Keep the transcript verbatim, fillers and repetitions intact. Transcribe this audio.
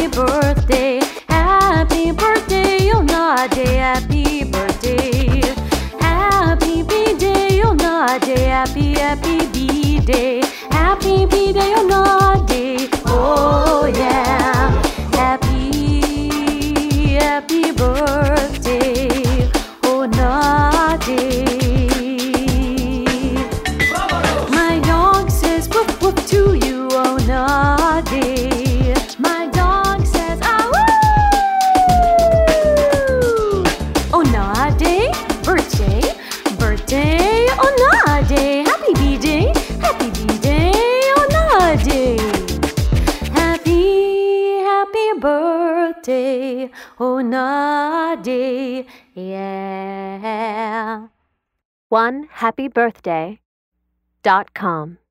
happy birthday, happy birthday, oh Nade, happy birthday. Happy B-Day, oh Nade, happy, happy B-Day. Happy B-Day, oh Nade, oh yeah. Happy, happy birthday, oh Nade. My dog says woof woof to you, oh Nade. My dog says ah woo. Oh Nade, birthday, birthday, oh Nade. Happy B-Day, happy B-Day, oh Nade. Happy, happy birthday, oh Nade, yeah. one happy birthday dot com